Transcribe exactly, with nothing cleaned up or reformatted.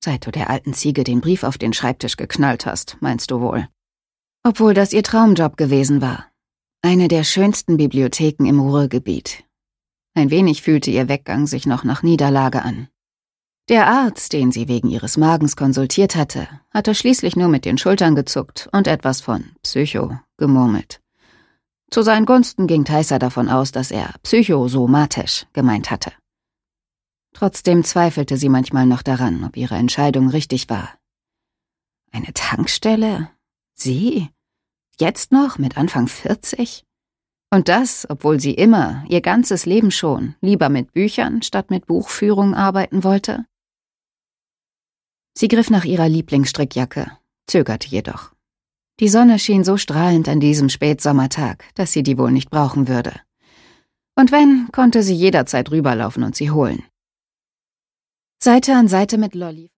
Seit du der alten Ziege den Brief auf den Schreibtisch geknallt hast, meinst du wohl. Obwohl das ihr Traumjob gewesen war. Eine der schönsten Bibliotheken im Ruhrgebiet. Ein wenig fühlte ihr Weggang sich noch nach Niederlage an. Der Arzt, den sie wegen ihres Magens konsultiert hatte, hatte schließlich nur mit den Schultern gezuckt und etwas von Psycho gemurmelt. Zu seinen Gunsten ging Theißer davon aus, dass er psychosomatisch gemeint hatte. Trotzdem zweifelte sie manchmal noch daran, ob ihre Entscheidung richtig war. Eine Tankstelle? Sie? Jetzt noch, mit Anfang vierzig? Und das, obwohl sie immer, ihr ganzes Leben schon, lieber mit Büchern statt mit Buchführung arbeiten wollte? Sie griff nach ihrer Lieblingsstrickjacke, zögerte jedoch. Die Sonne schien so strahlend an diesem Spätsommertag, dass sie die wohl nicht brauchen würde. Und wenn, konnte sie jederzeit rüberlaufen und sie holen. Seite an Seite mit Lolli